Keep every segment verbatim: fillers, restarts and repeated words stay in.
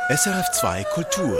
S R F zwei Kultur.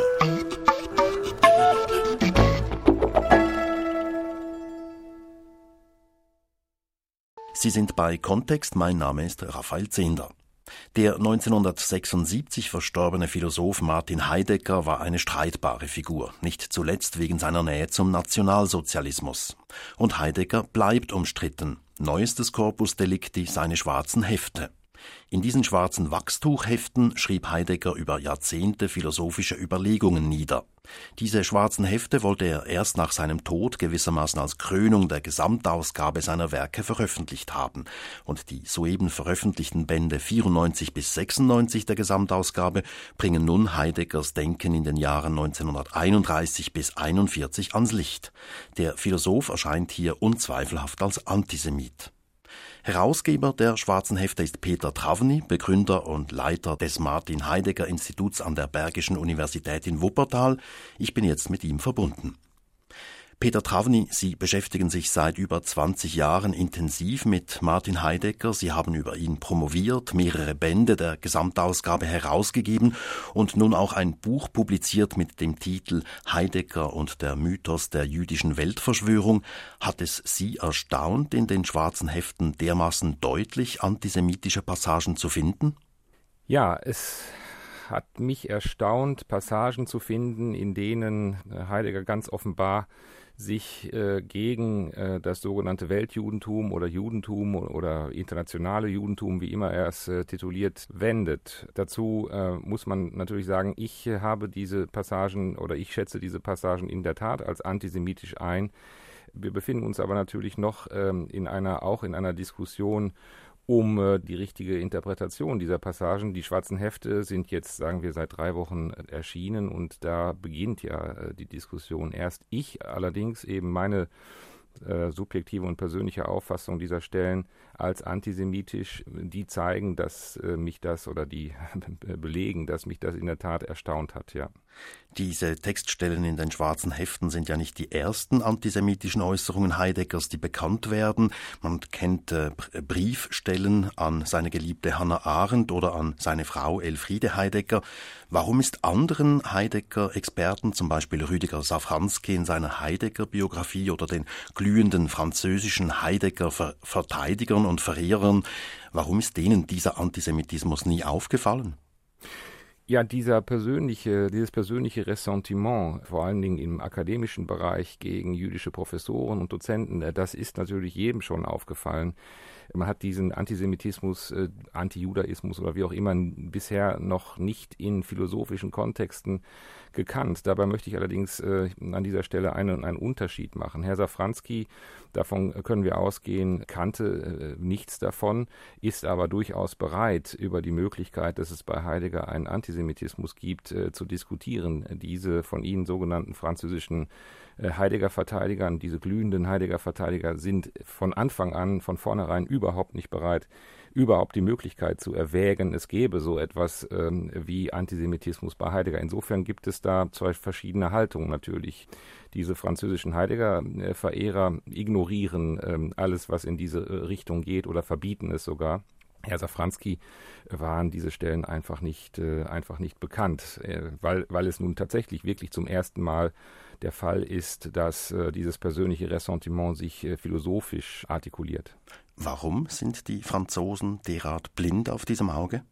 Sie sind bei Kontext, mein Name ist Raphael Zehnder. Der neunzehnhundertsechsundsiebzig verstorbene Philosoph Martin Heidegger war eine streitbare Figur, nicht zuletzt wegen seiner Nähe zum Nationalsozialismus. Und Heidegger bleibt umstritten. Neuestes Corpus Delicti seine schwarzen Hefte. In diesen schwarzen Wachstuchheften schrieb Heidegger über Jahrzehnte philosophische Überlegungen nieder. Diese schwarzen Hefte wollte er erst nach seinem Tod gewissermaßen als Krönung der Gesamtausgabe seiner Werke veröffentlicht haben. Und die soeben veröffentlichten Bände vierundneunzig bis sechsundneunzig der Gesamtausgabe bringen nun Heideggers Denken in den Jahren neunzehnhunderteinunddreißig bis einundvierzig ans Licht. Der Philosoph erscheint hier unzweifelhaft als Antisemit. Herausgeber der schwarzen Hefte ist Peter Travny, Begründer und Leiter des Martin-Heidegger-Instituts an der Bergischen Universität in Wuppertal. Ich bin jetzt mit ihm verbunden. Peter Travny, Sie beschäftigen sich seit über zwanzig Jahren intensiv mit Martin Heidegger. Sie haben über ihn promoviert, mehrere Bände der Gesamtausgabe herausgegeben und nun auch ein Buch publiziert mit dem Titel Heidegger und der Mythos der jüdischen Weltverschwörung. Hat es Sie erstaunt, in den schwarzen Heften dermaßen deutlich antisemitische Passagen zu finden? Ja, es hat mich erstaunt, Passagen zu finden, in denen Heidegger ganz offenbar sich äh, gegen äh, das sogenannte Weltjudentum oder Judentum oder internationale Judentum, wie immer er es äh, tituliert, wendet. Dazu äh, muss man natürlich sagen, ich äh, habe diese Passagen oder ich schätze diese Passagen in der Tat als antisemitisch ein. Wir befinden uns aber natürlich noch ähm, in einer, auch in einer Diskussion um äh, die richtige Interpretation dieser Passagen. Die schwarzen Hefte sind jetzt, sagen wir, seit drei Wochen äh, erschienen und da beginnt ja äh, die Diskussion erst. Ich allerdings eben meine äh, subjektive und persönliche Auffassung dieser Stellen als antisemitisch, die zeigen, dass äh, mich das oder die belegen, dass mich das in der Tat erstaunt hat, ja. Diese Textstellen in den schwarzen Heften sind ja nicht die ersten antisemitischen Äußerungen Heideggers, die bekannt werden. Man kennt äh, Briefstellen an seine geliebte Hannah Arendt oder an seine Frau Elfriede Heidegger. Warum ist anderen Heidegger-Experten, zum Beispiel Rüdiger Safranski in seiner Heidegger-Biografie oder den glühenden französischen Heidegger-Verteidigern und Verehrern, warum ist denen dieser Antisemitismus nie aufgefallen? Ja, dieser persönliche, dieses persönliche Ressentiment, vor allen Dingen im akademischen Bereich gegen jüdische Professoren und Dozenten, das ist natürlich jedem schon aufgefallen. Man hat diesen Antisemitismus, äh, Antijudaismus oder wie auch immer bisher noch nicht in philosophischen Kontexten gekannt. Dabei möchte ich allerdings äh, an dieser Stelle einen, einen Unterschied machen. Herr Safranski, davon können wir ausgehen, kannte äh, nichts davon, ist aber durchaus bereit, über die Möglichkeit, dass es bei Heidegger einen Antisemitismus gibt, äh, zu diskutieren. Diese von Ihnen sogenannten französischen äh, Heidegger-Verteidigern, diese glühenden Heidegger-Verteidiger sind von Anfang an, von vornherein überhaupt nicht bereit, überhaupt die Möglichkeit zu erwägen, es gäbe so etwas ähm, wie Antisemitismus bei Heidegger. Insofern gibt es da zwei verschiedene Haltungen natürlich. Diese französischen Heidegger-Verehrer ignorieren ähm, alles, was in diese äh, Richtung geht oder verbieten es sogar. Herr Safranski waren diese Stellen einfach nicht, äh, einfach nicht bekannt, äh, weil, weil es nun tatsächlich wirklich zum ersten Mal der Fall ist, dass äh, dieses persönliche Ressentiment sich äh, philosophisch artikuliert. Warum sind die Franzosen derart blind auf diesem Auge?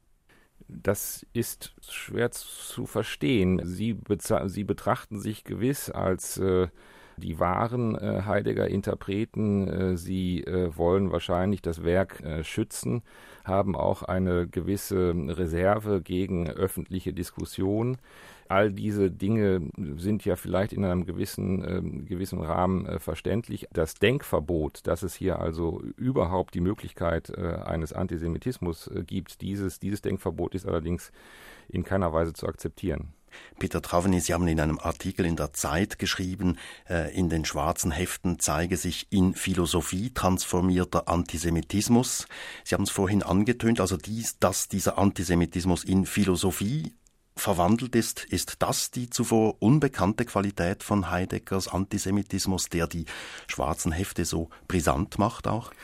Das ist schwer zu verstehen. Sie, beza- sie betrachten sich gewiss als äh, die wahren äh, Heidegger-Interpreten. Äh, sie äh, wollen wahrscheinlich das Werk äh, schützen, haben auch eine gewisse Reserve gegen öffentliche Diskussion. All diese Dinge sind ja vielleicht in einem gewissen, äh, gewissen Rahmen äh, verständlich. Das Denkverbot, dass es hier also überhaupt die Möglichkeit äh, eines Antisemitismus äh, gibt, dieses, dieses Denkverbot ist allerdings in keiner Weise zu akzeptieren. Peter Travny, Sie haben in einem Artikel in der Zeit geschrieben, äh, in den schwarzen Heften zeige sich in Philosophie transformierter Antisemitismus. Sie haben es vorhin angetönt, also dies, dass dieser Antisemitismus in Philosophie verwandelt ist, ist das die zuvor unbekannte Qualität von Heideggers Antisemitismus, der die schwarzen Hefte so brisant macht auch?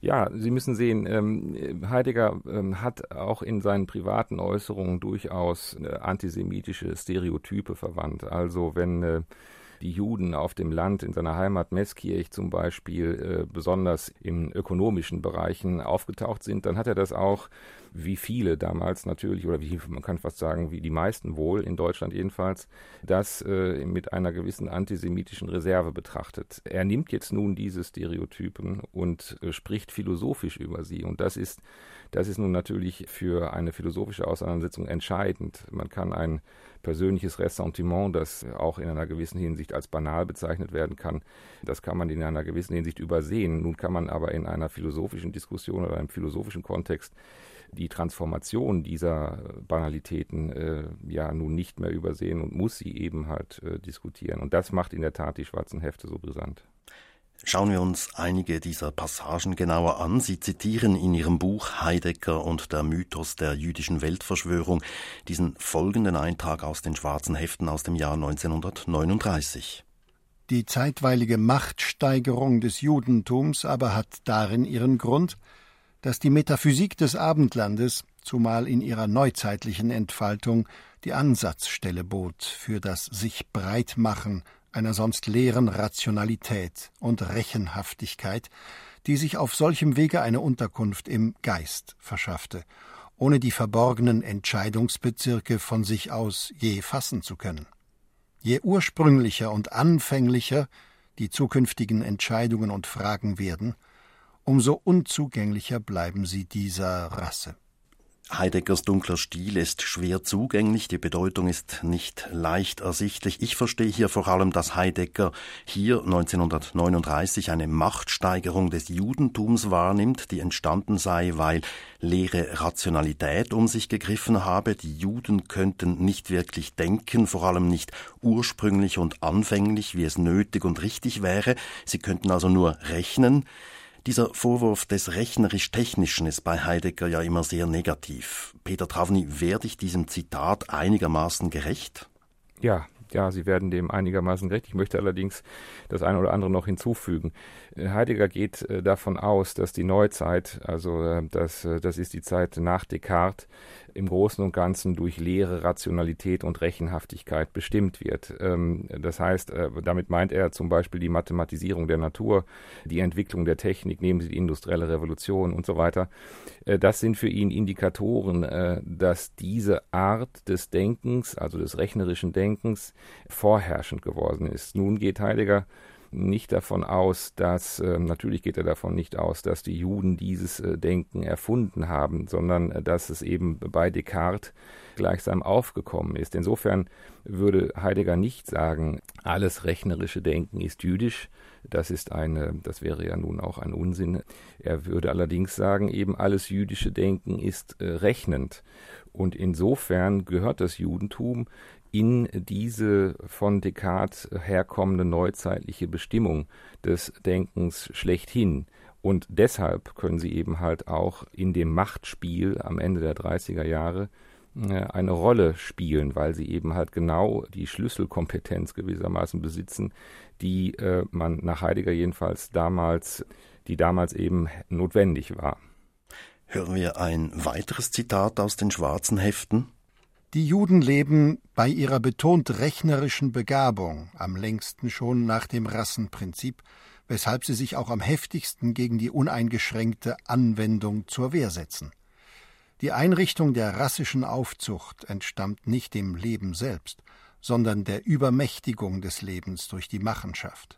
Ja, Sie müssen sehen, ähm, Heidegger ähm, hat auch in seinen privaten Äußerungen durchaus äh, antisemitische Stereotype verwandt. Also wenn äh, die Juden auf dem Land in seiner Heimat Meßkirch zum Beispiel äh, besonders in ökonomischen Bereichen aufgetaucht sind, dann hat er das auch, wie viele damals natürlich, oder wie man kann fast sagen, wie die meisten wohl, in Deutschland jedenfalls, das äh, mit einer gewissen antisemitischen Reserve betrachtet. Er nimmt jetzt nun diese Stereotypen und äh, spricht philosophisch über sie. Und das ist, das ist nun natürlich für eine philosophische Auseinandersetzung entscheidend. Man kann ein persönliches Ressentiment, das auch in einer gewissen Hinsicht als banal bezeichnet werden kann, das kann man in einer gewissen Hinsicht übersehen. Nun kann man aber in einer philosophischen Diskussion oder einem philosophischen Kontext die Transformation dieser Banalitäten äh, ja nun nicht mehr übersehen und muss sie eben halt äh, diskutieren. Und das macht in der Tat die schwarzen Hefte so brisant. Schauen wir uns einige dieser Passagen genauer an. Sie zitieren in Ihrem Buch Heidegger und der Mythos der jüdischen Weltverschwörung diesen folgenden Eintrag aus den schwarzen Heften aus dem Jahr neunzehnhundertneununddreißig. Die zeitweilige Machtsteigerung des Judentums aber hat darin ihren Grund, dass die Metaphysik des Abendlandes, zumal in ihrer neuzeitlichen Entfaltung, die Ansatzstelle bot für das sich Breitmachen einer sonst leeren Rationalität und Rechenhaftigkeit, die sich auf solchem Wege eine Unterkunft im Geist verschaffte, ohne die verborgenen Entscheidungsbezirke von sich aus je fassen zu können. Je ursprünglicher und anfänglicher die zukünftigen Entscheidungen und Fragen werden, umso unzugänglicher bleiben sie dieser Rasse. Heideggers dunkler Stil ist schwer zugänglich, die Bedeutung ist nicht leicht ersichtlich. Ich verstehe hier vor allem, dass Heidegger hier neunzehnhundertneununddreißig eine Machtsteigerung des Judentums wahrnimmt, die entstanden sei, weil leere Rationalität um sich gegriffen habe. Die Juden könnten nicht wirklich denken, vor allem nicht ursprünglich und anfänglich, wie es nötig und richtig wäre. Sie könnten also nur rechnen. Dieser Vorwurf des rechnerisch-technischen ist bei Heidegger ja immer sehr negativ. Peter Travny, werde ich diesem Zitat einigermaßen gerecht? Ja, ja, Sie werden dem einigermaßen gerecht. Ich möchte allerdings das eine oder andere noch hinzufügen. Heidegger geht äh, davon aus, dass die Neuzeit, also äh, das, äh, das ist die Zeit nach Descartes, im Großen und Ganzen durch leere Rationalität und Rechenhaftigkeit bestimmt wird. Ähm, das heißt, äh, damit meint er zum Beispiel die Mathematisierung der Natur, die Entwicklung der Technik, nehmen Sie die industrielle Revolution und so weiter. Äh, das sind für ihn Indikatoren, äh, dass diese Art des Denkens, also des rechnerischen Denkens, vorherrschend geworden ist. Nun geht Heidegger nicht davon aus, dass, äh, natürlich geht er davon nicht aus, dass die Juden dieses äh, Denken erfunden haben, sondern äh, dass es eben bei Descartes gleichsam aufgekommen ist. Insofern würde Heidegger nicht sagen, alles rechnerische Denken ist jüdisch. Das ist eine, das wäre ja nun auch ein Unsinn. Er würde allerdings sagen, eben alles jüdische Denken ist äh, rechnend. Und insofern gehört das Judentum in diese von Descartes herkommende neuzeitliche Bestimmung des Denkens schlechthin. Und deshalb können sie eben halt auch in dem Machtspiel am Ende der dreißiger Jahre eine Rolle spielen, weil sie eben halt genau die Schlüsselkompetenz gewissermaßen besitzen, die äh, man nach Heidegger jedenfalls damals, die damals eben notwendig war. Hören wir ein weiteres Zitat aus den schwarzen Heften. Die Juden leben bei ihrer betont rechnerischen Begabung am längsten schon nach dem Rassenprinzip, weshalb sie sich auch am heftigsten gegen die uneingeschränkte Anwendung zur Wehr setzen. Die Einrichtung der rassischen Aufzucht entstammt nicht dem Leben selbst, sondern der Übermächtigung des Lebens durch die Machenschaft.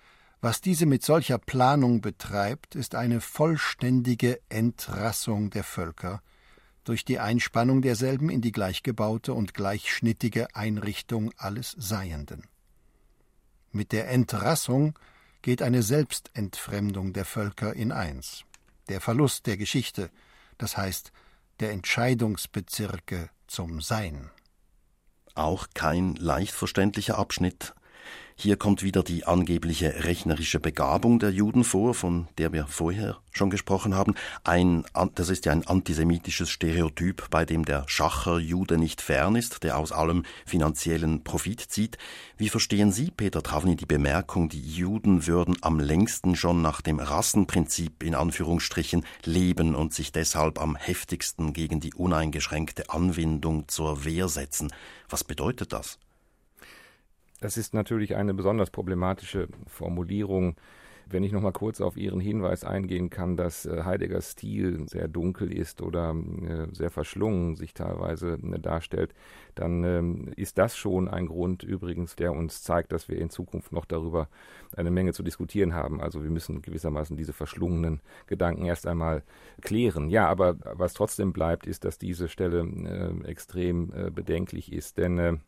Was diese mit solcher Planung betreibt, ist eine vollständige Entrassung der Völker, durch die Einspannung derselben in die gleichgebaute und gleichschnittige Einrichtung alles Seienden. Mit der Entrassung geht eine Selbstentfremdung der Völker in eins, der Verlust der Geschichte, das heißt der Entscheidungsbezirke zum Sein. Auch kein leicht verständlicher Abschnitt. Hier kommt wieder die angebliche rechnerische Begabung der Juden vor, von der wir vorher schon gesprochen haben. Ein, das ist ja ein antisemitisches Stereotyp, bei dem der Schacher-Jude nicht fern ist, der aus allem finanziellen Profit zieht. Wie verstehen Sie, Peter Travny, die Bemerkung, die Juden würden am längsten schon nach dem Rassenprinzip in Anführungsstrichen leben und sich deshalb am heftigsten gegen die uneingeschränkte Anwendung zur Wehr setzen? Was bedeutet das? Das ist natürlich eine besonders problematische Formulierung. Wenn ich noch mal kurz auf Ihren Hinweis eingehen kann, dass Heideggers Stil sehr dunkel ist oder sehr verschlungen sich teilweise darstellt, dann ist das schon ein Grund übrigens, der uns zeigt, dass wir in Zukunft noch darüber eine Menge zu diskutieren haben. Also wir müssen gewissermaßen diese verschlungenen Gedanken erst einmal klären. Ja, aber was trotzdem bleibt, ist, dass diese Stelle extrem bedenklich ist, denn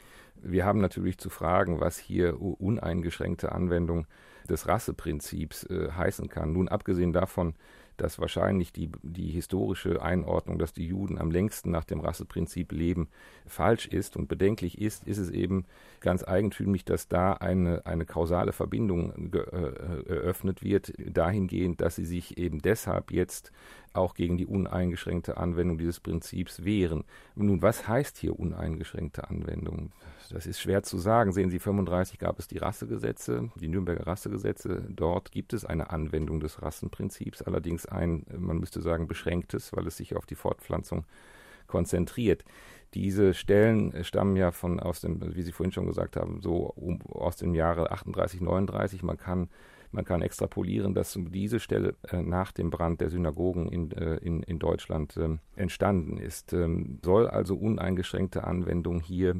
wir haben natürlich zu fragen, was hier uneingeschränkte Anwendung des Rasseprinzips äh, heißen kann. Nun abgesehen davon, dass wahrscheinlich die, die historische Einordnung, dass die Juden am längsten nach dem Rasseprinzip leben, falsch ist und bedenklich ist, ist es eben ganz eigentümlich, dass da eine, eine kausale Verbindung ge, äh, eröffnet wird, dahingehend, dass sie sich eben deshalb jetzt auch gegen die uneingeschränkte Anwendung dieses Prinzips wehren. Nun, was heißt hier uneingeschränkte Anwendung? Das ist schwer zu sagen. Sehen Sie, fünfunddreißig gab es die Rassegesetze, die Nürnberger Rassegesetze. Dort gibt es eine Anwendung des Rassenprinzips, allerdings ein, man müsste sagen, beschränktes, weil es sich auf die Fortpflanzung konzentriert. Diese Stellen stammen ja von aus dem, wie Sie vorhin schon gesagt haben, so um, aus dem Jahre achtunddreißig, neununddreißig. Man kann Man kann extrapolieren, dass diese Stelle äh, nach dem Brand der Synagogen in, äh, in, in Deutschland äh, entstanden ist. Ähm, soll also uneingeschränkte Anwendung hier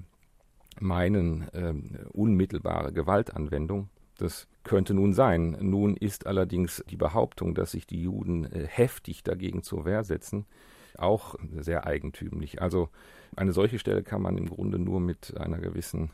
meinen, äh, unmittelbare Gewaltanwendung? Das könnte nun sein. Nun ist allerdings die Behauptung, dass sich die Juden äh, heftig dagegen zur Wehr setzen, auch sehr eigentümlich. Also eine solche Stelle kann man im Grunde nur mit einer gewissen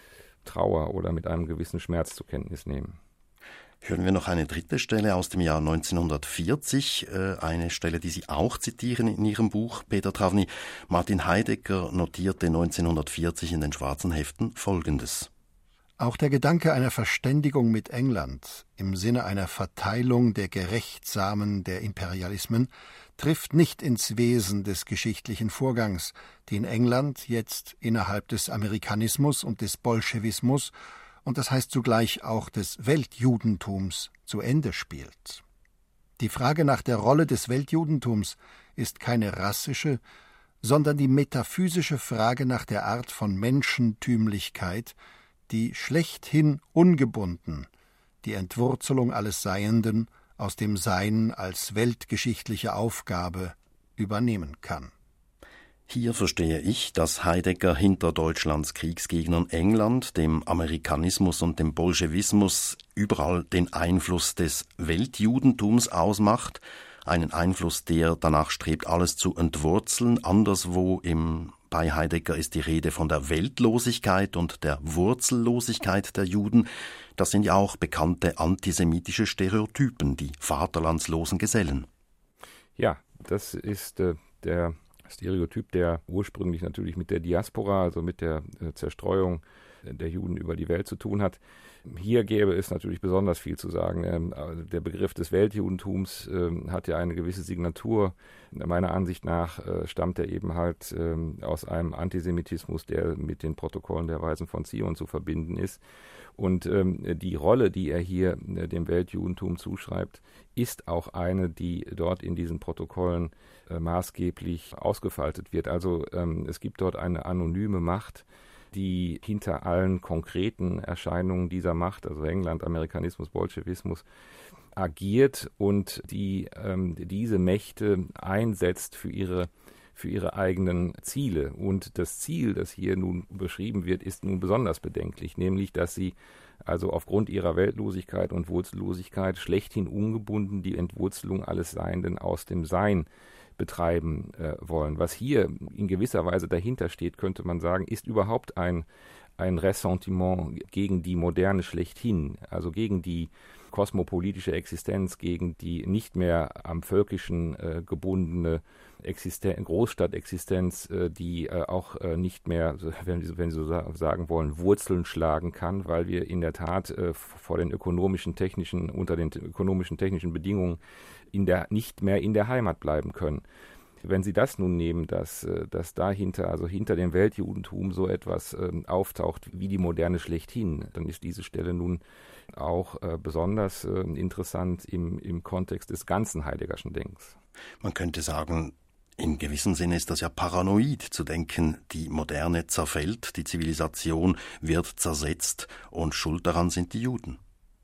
Trauer oder mit einem gewissen Schmerz zur Kenntnis nehmen. Hören wir noch eine dritte Stelle aus dem Jahr neunzehnhundertvierzig, äh, eine Stelle, die Sie auch zitieren in Ihrem Buch, Peter Travny. Martin Heidegger notierte neunzehnhundertvierzig in den schwarzen Heften Folgendes. Auch der Gedanke einer Verständigung mit England im Sinne einer Verteilung der Gerechtsamen der Imperialismen trifft nicht ins Wesen des geschichtlichen Vorgangs, den England jetzt innerhalb des Amerikanismus und des Bolschewismus und das heißt zugleich auch des Weltjudentums zu Ende spielt. Die Frage nach der Rolle des Weltjudentums ist keine rassische, sondern die metaphysische Frage nach der Art von Menschentümlichkeit, die schlechthin ungebunden die Entwurzelung alles Seienden aus dem Sein als weltgeschichtliche Aufgabe übernehmen kann. Hier verstehe ich, dass Heidegger hinter Deutschlands Kriegsgegnern England, dem Amerikanismus und dem Bolschewismus überall den Einfluss des Weltjudentums ausmacht, einen Einfluss, der danach strebt, alles zu entwurzeln. Anderswo im, bei Heidegger ist die Rede von der Weltlosigkeit und der Wurzellosigkeit der Juden. Das sind ja auch bekannte antisemitische Stereotypen, die vaterlandslosen Gesellen. Ja, das ist äh, der Stereotyp, der ursprünglich natürlich mit der Diaspora, also mit der äh, Zerstreuung der Juden über die Welt zu tun hat. Hier gäbe es natürlich besonders viel zu sagen. Ähm, der Begriff des Weltjudentums ähm, hat ja eine gewisse Signatur. Meiner Ansicht nach äh, stammt er eben halt ähm, aus einem Antisemitismus, der mit den Protokollen der Weisen von Zion zu verbinden ist. Und ähm, die Rolle, die er hier äh, dem Weltjudentum zuschreibt, ist auch eine, die dort in diesen Protokollen äh, maßgeblich ausgefaltet wird. Also ähm, es gibt dort eine anonyme Macht, die hinter allen konkreten Erscheinungen dieser Macht, also England, Amerikanismus, Bolschewismus, agiert und die ähm, diese Mächte einsetzt für ihre für ihre eigenen Ziele. Und das Ziel, das hier nun beschrieben wird, ist nun besonders bedenklich, nämlich, dass sie also aufgrund ihrer Weltlosigkeit und Wurzellosigkeit schlechthin ungebunden die Entwurzelung alles Seienden aus dem Sein betreiben äh, wollen. Was hier in gewisser Weise dahinter steht, könnte man sagen, ist überhaupt ein, ein Ressentiment gegen die Moderne schlechthin, also gegen die kosmopolitische Existenz, gegen die nicht mehr am Völkischen äh, gebundene Existen- Großstadtexistenz, äh, die äh, auch äh, nicht mehr, wenn Sie, wenn Sie so sa- sagen wollen, Wurzeln schlagen kann, weil wir in der Tat äh, vor den ökonomischen, technischen, unter den t- ökonomischen, technischen Bedingungen in der, nicht mehr in der Heimat bleiben können. Wenn Sie das nun nehmen, dass, dass dahinter, also hinter dem Weltjudentum so etwas ähm, auftaucht wie die Moderne schlechthin, dann ist diese Stelle nun auch äh, besonders äh, interessant im, im Kontext des ganzen Heideggerschen Denkens. Man könnte sagen, in gewissem Sinne ist das ja paranoid zu denken, die Moderne zerfällt, die Zivilisation wird zersetzt und schuld daran sind die Juden.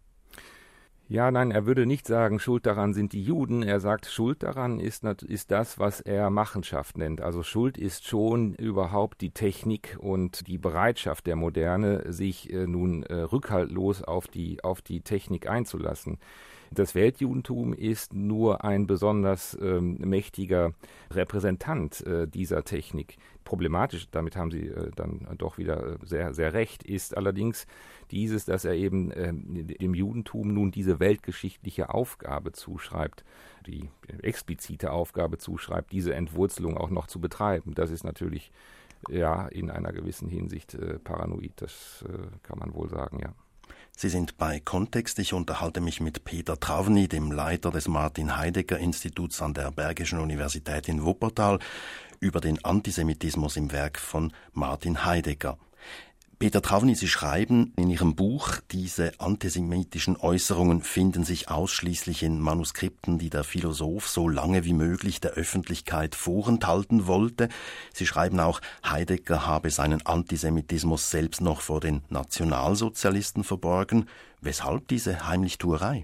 Ja, nein, er würde nicht sagen, schuld daran sind die Juden. Er sagt, schuld daran ist, ist das, was er Machenschaft nennt. Also Schuld ist schon überhaupt die Technik und die Bereitschaft der Moderne, sich äh, nun äh, rückhaltlos auf die, auf die Technik einzulassen. Das Weltjudentum ist nur ein besonders ähm, mächtiger Repräsentant äh, dieser Technik. Problematisch, damit haben Sie äh, dann doch wieder äh, sehr, sehr recht, ist allerdings dieses, dass er eben äh, dem Judentum nun diese weltgeschichtliche Aufgabe zuschreibt, die explizite Aufgabe zuschreibt, diese Entwurzelung auch noch zu betreiben. Das ist natürlich ja in einer gewissen Hinsicht äh, paranoid, das äh, kann man wohl sagen, ja. Sie sind bei Kontext. Ich unterhalte mich mit Peter Travny, dem Leiter des Martin-Heidegger-Instituts an der Bergischen Universität in Wuppertal, über den Antisemitismus im Werk von Martin Heidegger. Peter Travny, Sie schreiben in Ihrem Buch, diese antisemitischen Äußerungen finden sich ausschließlich in Manuskripten, die der Philosoph so lange wie möglich der Öffentlichkeit vorenthalten wollte. Sie schreiben auch, Heidegger habe seinen Antisemitismus selbst noch vor den Nationalsozialisten verborgen. Weshalb diese Heimlichtuerei?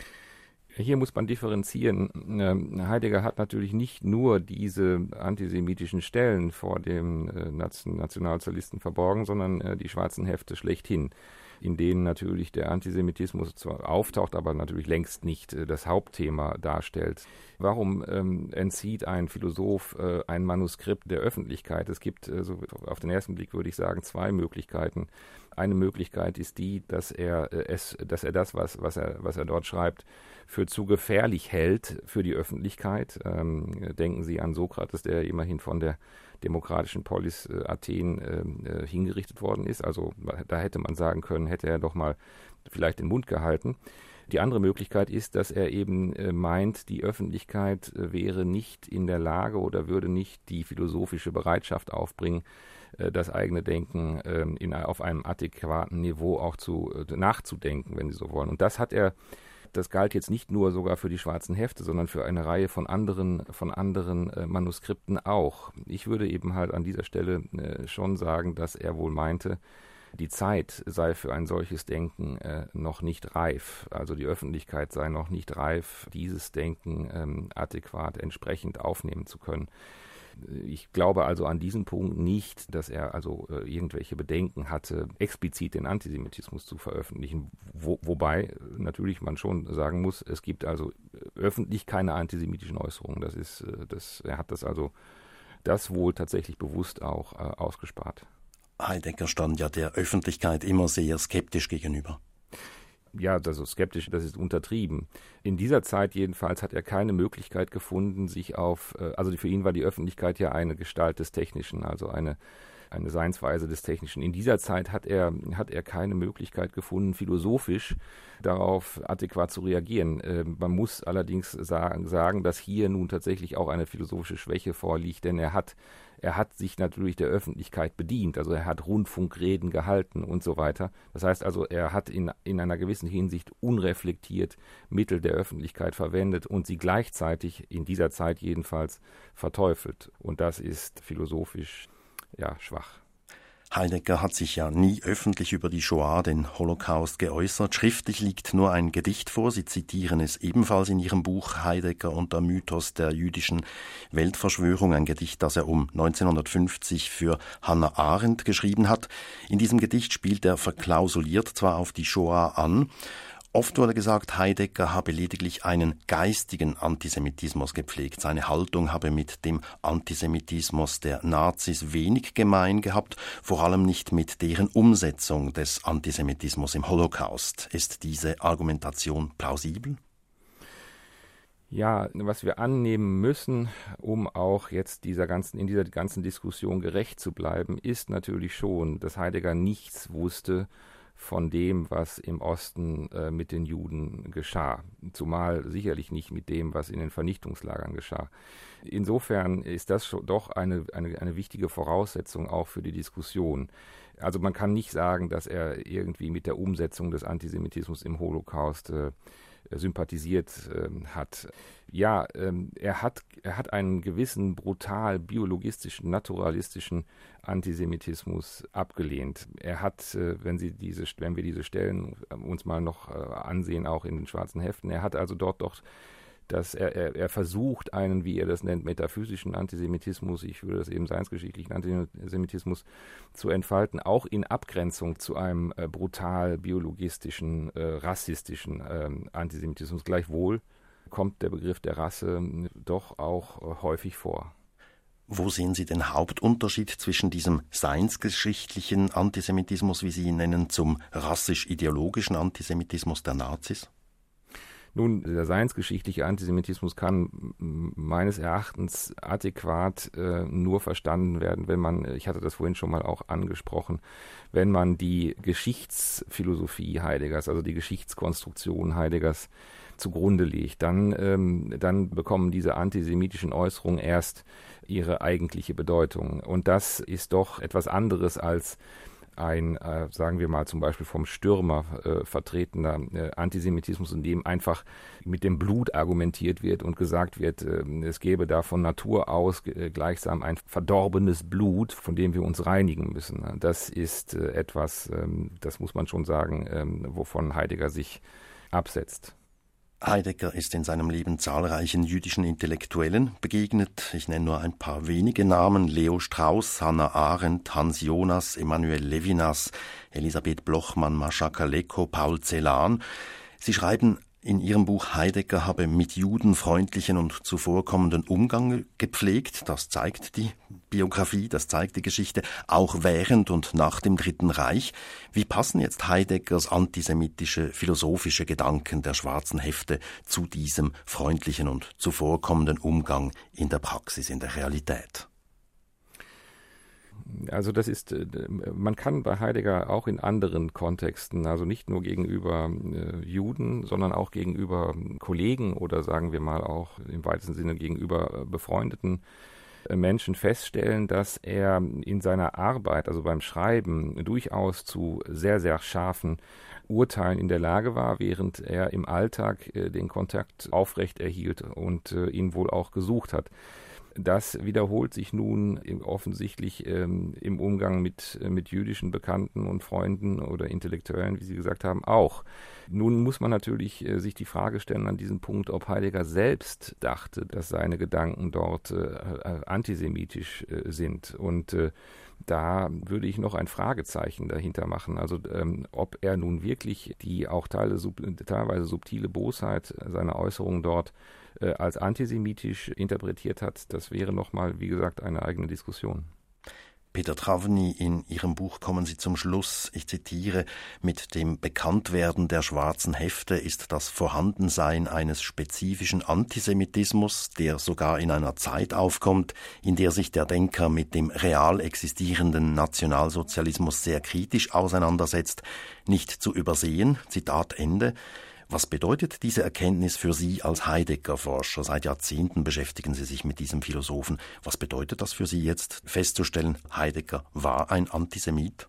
Hier muss man differenzieren. Heidegger hat natürlich nicht nur diese antisemitischen Stellen vor dem Nationalsozialisten verborgen, sondern die schwarzen Hefte schlechthin, in denen natürlich der Antisemitismus zwar auftaucht, aber natürlich längst nicht das Hauptthema darstellt. Warum ähm, entzieht ein Philosoph äh, ein Manuskript der Öffentlichkeit? Es gibt, äh, so auf den ersten Blick würde ich sagen, zwei Möglichkeiten. Eine Möglichkeit ist die, dass er äh, es, dass er das, was, was er, was er dort schreibt, für zu gefährlich hält für die Öffentlichkeit. Ähm, denken Sie an Sokrates, der immerhin von der demokratischen Polis äh, Athen äh, hingerichtet worden ist. Also da hätte man sagen können, hätte er doch mal vielleicht den Mund gehalten. Die andere Möglichkeit ist, dass er eben äh, meint, die Öffentlichkeit äh, wäre nicht in der Lage oder würde nicht die philosophische Bereitschaft aufbringen, äh, das eigene Denken äh, in, auf einem adäquaten Niveau auch zu, äh, nachzudenken, wenn Sie so wollen. Und das hat er, das galt jetzt nicht nur sogar für die schwarzen Hefte, sondern für eine Reihe von anderen, von anderen äh, Manuskripten auch. Ich würde eben halt an dieser Stelle äh, schon sagen, dass er wohl meinte, die Zeit sei für ein solches Denken äh, noch nicht reif. Also die Öffentlichkeit sei noch nicht reif, dieses Denken ähm, adäquat entsprechend aufnehmen zu können. Ich glaube also an diesem Punkt nicht, dass er also äh, irgendwelche Bedenken hatte, explizit den Antisemitismus zu veröffentlichen. Wo, wobei natürlich man schon sagen muss, es gibt also öffentlich keine antisemitischen Äußerungen. Das ist, äh, das, er hat das also das wohl tatsächlich bewusst auch äh, ausgespart. Heidegger stand ja der Öffentlichkeit immer sehr skeptisch gegenüber. Ja, also skeptisch, das ist untertrieben. In dieser Zeit jedenfalls hat er keine Möglichkeit gefunden, sich auf, also für ihn war die Öffentlichkeit ja eine Gestalt des Technischen, also eine, eine Seinsweise des Technischen. In dieser Zeit hat er, hat er keine Möglichkeit gefunden, philosophisch darauf adäquat zu reagieren. Äh, man muss allerdings sagen, sagen, dass hier nun tatsächlich auch eine philosophische Schwäche vorliegt, denn er hat Er hat sich natürlich der Öffentlichkeit bedient, also er hat Rundfunkreden gehalten und so weiter. Das heißt also, er hat in, in einer gewissen Hinsicht unreflektiert Mittel der Öffentlichkeit verwendet und sie gleichzeitig, in dieser Zeit jedenfalls, verteufelt. Und das ist philosophisch, ja, schwach. Heidegger hat sich ja nie öffentlich über die Shoah, den Holocaust, geäußert. Schriftlich liegt nur ein Gedicht vor. Sie zitieren es ebenfalls in Ihrem Buch Heidegger und der Mythos der jüdischen Weltverschwörung, ein Gedicht, das er um neunzehnhundertfünfzig für Hannah Arendt geschrieben hat. In diesem Gedicht spielt er verklausuliert zwar auf die Shoah an, Oft wurde gesagt, Heidegger habe lediglich einen geistigen Antisemitismus gepflegt. Seine Haltung habe mit dem Antisemitismus der Nazis wenig gemein gehabt, vor allem nicht mit deren Umsetzung des Antisemitismus im Holocaust. Ist diese Argumentation plausibel? Ja, was wir annehmen müssen, um auch jetzt dieser ganzen, in dieser ganzen Diskussion gerecht zu bleiben, ist natürlich schon, dass Heidegger nichts wusste von dem, was im Osten äh, mit den Juden geschah. Zumal sicherlich nicht mit dem, was in den Vernichtungslagern geschah. Insofern ist das schon doch eine, eine, eine wichtige Voraussetzung auch für die Diskussion. Also man kann nicht sagen, dass er irgendwie mit der Umsetzung des Antisemitismus im Holocaust äh, sympathisiert äh, hat. Ja, ähm, er hat er hat einen gewissen brutal biologistischen, naturalistischen Antisemitismus abgelehnt. Er hat, äh, wenn Sie diese, wenn wir diese Stellen uns mal noch äh, ansehen, auch in den schwarzen Heften, er hat also dort doch dass er, er, er versucht, einen, wie er das nennt, metaphysischen Antisemitismus, ich würde das eben seinsgeschichtlichen Antisemitismus, zu entfalten, auch in Abgrenzung zu einem äh, brutal biologistischen, äh, rassistischen äh, Antisemitismus. Gleichwohl kommt der Begriff der Rasse doch auch äh, häufig vor. Wo sehen Sie den Hauptunterschied zwischen diesem seinsgeschichtlichen Antisemitismus, wie Sie ihn nennen, zum rassisch-ideologischen Antisemitismus der Nazis? Nun, der seinsgeschichtliche Antisemitismus kann meines Erachtens adäquat äh, nur verstanden werden, wenn man, ich hatte das vorhin schon mal auch angesprochen, wenn man die Geschichtsphilosophie Heideggers, also die Geschichtskonstruktion Heideggers zugrunde legt. Dann, ähm, dann bekommen diese antisemitischen Äußerungen erst ihre eigentliche Bedeutung. Und das ist doch etwas anderes als ein, äh, sagen wir mal zum Beispiel vom Stürmer äh, vertretener äh, Antisemitismus, in dem einfach mit dem Blut argumentiert wird und gesagt wird, äh, es gäbe da von Natur aus äh, gleichsam ein verdorbenes Blut, von dem wir uns reinigen müssen. Das ist äh, etwas, äh, das muss man schon sagen, äh, wovon Heidegger sich absetzt. Heidegger ist in seinem Leben zahlreichen jüdischen Intellektuellen begegnet. Ich nenne nur ein paar wenige Namen: Leo Strauss, Hannah Arendt, Hans Jonas, Emanuel Levinas, Elisabeth Blochmann, Mascha Kaleko, Paul Celan. Sie schreiben in Ihrem Buch, Heidegger habe mit Juden freundlichen und zuvorkommenden Umgang gepflegt. Das zeigt die Biografie, das zeigt die Geschichte, auch während und nach dem Dritten Reich. Wie passen jetzt Heideggers antisemitische, philosophische Gedanken der schwarzen Hefte zu diesem freundlichen und zuvorkommenden Umgang in der Praxis, in der Realität? Also das ist, man kann bei Heidegger auch in anderen Kontexten, also nicht nur gegenüber äh, Juden, sondern auch gegenüber Kollegen oder sagen wir mal auch im weitesten Sinne gegenüber befreundeten äh, Menschen feststellen, dass er in seiner Arbeit, also beim Schreiben, durchaus zu sehr, sehr scharfen Urteilen in der Lage war, während er im Alltag äh, den Kontakt aufrecht erhielt und äh, ihn wohl auch gesucht hat. Das wiederholt sich nun offensichtlich ähm, im Umgang mit, äh, mit jüdischen Bekannten und Freunden oder Intellektuellen, wie Sie gesagt haben, auch. Nun muss man natürlich äh, sich die Frage stellen an diesem Punkt, ob Heidegger selbst dachte, dass seine Gedanken dort äh, antisemitisch äh, sind. Und äh, da würde ich noch ein Fragezeichen dahinter machen. Also ähm, ob er nun wirklich die auch teile, sub, teilweise subtile Bosheit seiner Äußerungen dort äh, als antisemitisch interpretiert hat, das wäre nochmal, wie gesagt, eine eigene Diskussion. Peter Travny, in Ihrem Buch kommen Sie zum Schluss, ich zitiere, mit dem Bekanntwerden der schwarzen Hefte ist das Vorhandensein eines spezifischen Antisemitismus, der sogar in einer Zeit aufkommt, in der sich der Denker mit dem real existierenden Nationalsozialismus sehr kritisch auseinandersetzt, nicht zu übersehen. Zitat Ende. Was bedeutet diese Erkenntnis für Sie als Heidegger-Forscher? Seit Jahrzehnten beschäftigen Sie sich mit diesem Philosophen. Was bedeutet das für Sie jetzt, festzustellen, Heidegger war ein Antisemit?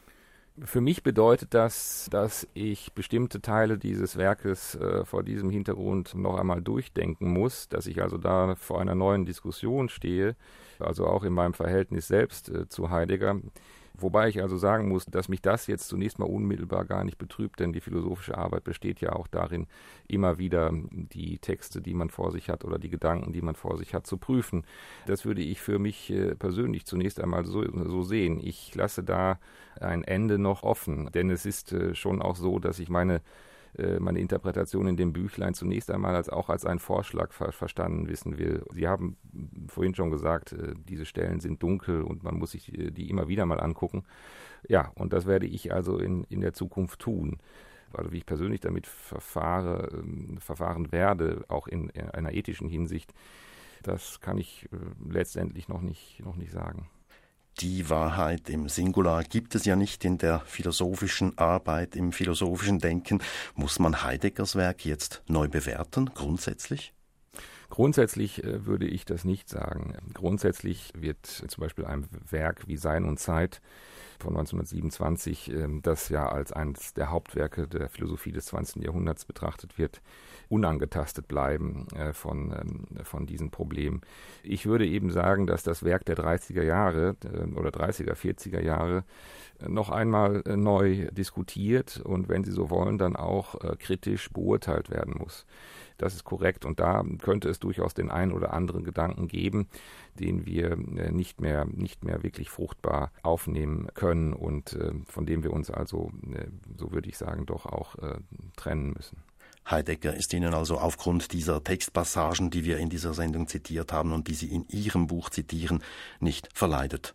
Für mich bedeutet das, dass ich bestimmte Teile dieses Werkes äh, vor diesem Hintergrund noch einmal durchdenken muss, dass ich also da vor einer neuen Diskussion stehe, also auch in meinem Verhältnis selbst äh, zu Heidegger. Wobei ich also sagen muss, dass mich das jetzt zunächst mal unmittelbar gar nicht betrübt, denn die philosophische Arbeit besteht ja auch darin, immer wieder die Texte, die man vor sich hat oder die Gedanken, die man vor sich hat, zu prüfen. Das würde ich für mich persönlich zunächst einmal so, so sehen. Ich lasse da ein Ende noch offen, denn es ist schon auch so, dass ich meine äh, meine Interpretation in dem Büchlein zunächst einmal als auch als einen Vorschlag ver- verstanden wissen will. Sie haben vorhin schon gesagt, äh, diese Stellen sind dunkel und man muss sich äh, die immer wieder mal angucken. Ja, und das werde ich also in, in der Zukunft tun. Also wie ich persönlich damit verfahre, äh, verfahren werde, auch in, in einer ethischen Hinsicht, das kann ich äh, letztendlich noch nicht, noch nicht sagen. Die Wahrheit im Singular gibt es ja nicht in der philosophischen Arbeit, im philosophischen Denken. Muss man Heideggers Werk jetzt neu bewerten, grundsätzlich? Grundsätzlich äh, würde ich das nicht sagen. Grundsätzlich wird zum Beispiel ein Werk wie Sein und Zeit von neunzehnhundertsiebenundzwanzig, äh, das ja als eines der Hauptwerke der Philosophie des zwanzigsten Jahrhunderts betrachtet wird, unangetastet bleiben äh, von, ähm, von diesen Problemen. Ich würde eben sagen, dass das Werk der dreißiger Jahre äh, oder dreißiger, vierziger Jahre äh, noch einmal äh, neu diskutiert und, wenn Sie so wollen, dann auch äh, kritisch beurteilt werden muss. Das ist korrekt, und da könnte es durchaus den einen oder anderen Gedanken geben, den wir äh, nicht mehr, nicht mehr wirklich fruchtbar aufnehmen können und äh, von dem wir uns also, äh, so würde ich sagen, doch auch äh, trennen müssen. Heidegger ist Ihnen also aufgrund dieser Textpassagen, die wir in dieser Sendung zitiert haben und die Sie in Ihrem Buch zitieren, nicht verleidet?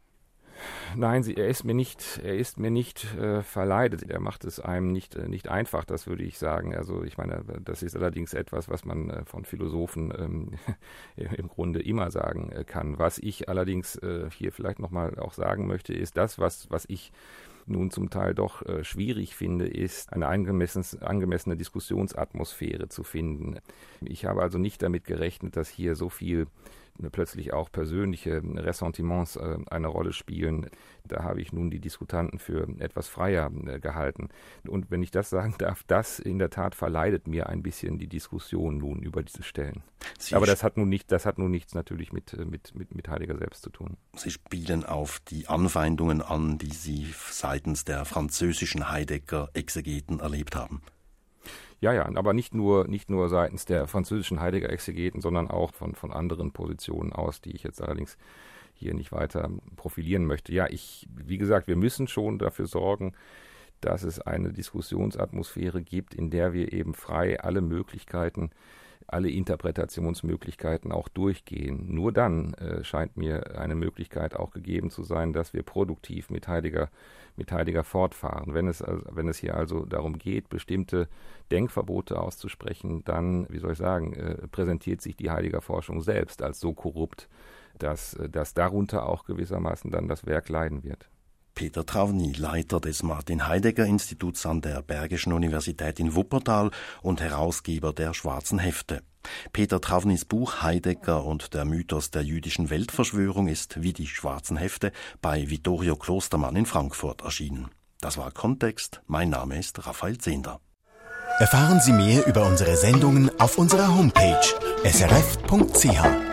Nein, sie, er ist mir nicht, er ist mir nicht äh, verleidet. Er macht es einem nicht, äh, nicht einfach, das würde ich sagen. Also ich meine, das ist allerdings etwas, was man äh, von Philosophen ähm, im Grunde immer sagen äh, kann. Was ich allerdings äh, hier vielleicht nochmal auch sagen möchte, ist das, was, was ich nun zum Teil doch äh, schwierig finde, ist eine angemessene, angemessene Diskussionsatmosphäre zu finden. Ich habe also nicht damit gerechnet, dass hier so viel plötzlich auch persönliche Ressentiments äh, eine Rolle spielen. Da habe ich nun die Diskutanten für etwas freier äh, gehalten. Und wenn ich das sagen darf, das in der Tat verleidet mir ein bisschen die Diskussion nun über diese Stellen. Sie Aber das hat nun nicht, das hat nun nichts natürlich mit, mit, mit, mit Heidegger selbst zu tun. Sie spielen auf die Anfeindungen an, die Sie seitens der französischen Heidegger-Exegeten erlebt haben. Ja, ja, aber nicht nur, nicht nur seitens der französischen Heidegger-Exegeten, sondern auch von, von anderen Positionen aus, die ich jetzt allerdings hier nicht weiter profilieren möchte. Ja, ich, wie gesagt, wir müssen schon dafür sorgen, dass es eine Diskussionsatmosphäre gibt, in der wir eben frei alle Möglichkeiten, alle Interpretationsmöglichkeiten auch durchgehen. Nur dann äh, scheint mir eine Möglichkeit auch gegeben zu sein, dass wir produktiv mit Heidegger, mit Heidegger fortfahren. Wenn es, also, wenn es hier also darum geht, bestimmte Denkverbote auszusprechen, dann, wie soll ich sagen, äh, präsentiert sich die Heidegger-Forschung selbst als so korrupt, dass, äh, dass darunter auch gewissermaßen dann das Werk leiden wird. Peter Travny, Leiter des Martin-Heidegger-Instituts an der Bergischen Universität in Wuppertal und Herausgeber der Schwarzen Hefte. Peter Travnys Buch Heidegger und der Mythos der jüdischen Weltverschwörung ist wie die Schwarzen Hefte bei Vittorio Klostermann in Frankfurt erschienen. Das war Kontext. Mein Name ist Raphael Zehnder. Erfahren Sie mehr über unsere Sendungen auf unserer Homepage s r f punkt c h.